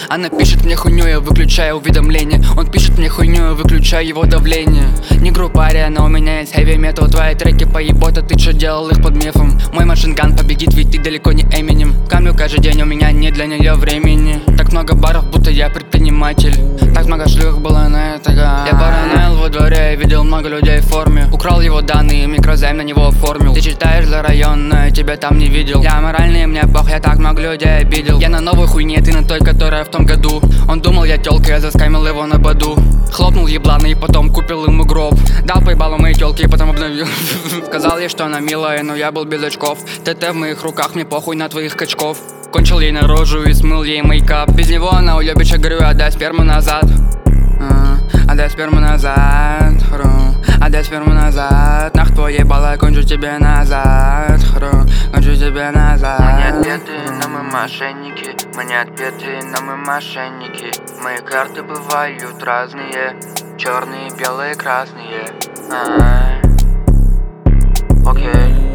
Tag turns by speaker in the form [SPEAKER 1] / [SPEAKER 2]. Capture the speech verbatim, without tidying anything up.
[SPEAKER 1] Она пишет мне хуйню, я выключаю уведомления. Он пишет мне хуйню, я выключаю его давление. Не группария, но у меня есть heavy metal. Твои треки поебота, ты чё делал их под мефом? Мой машинган победит, ведь ты далеко не Эминем. Камлю каждый день, у меня нет для нее времени. Так много баров, будто я предприниматель. Так много шлюх было на это. Я параноил во дворе, я видел много людей в форме. Украл его данные, микрозайм на него оформил. Ты читаешь за район, но я тебя там не видел. Я моральный, мне бог, я так много людей обидел. Я на новой хуйне, ты на той, которая в том году. Он думал, я тёлка, я заскамил его на баду. Хлопнул ебланый и потом купил ему гроб. Дал поебалу моей тёлке и потом обновил. Сказал ей, что она милая, но я был без очков. ТТ в моих руках, мне похуй на твоих качков. Кончил ей на рожу и смыл ей мейкап. Без него она уёбища, говорю, отдай сперму назад. Отдай сперму назад, хру. Отдай сперму назад. Нах твоей балай, кончу тебе назад, хру. Кончу тебе назад.
[SPEAKER 2] Мы не отпетые, но мы мошенники. Мы не отпетые, но мы мошенники. Мои карты бывают разные. Черные, белые, красные. Ай. Окей.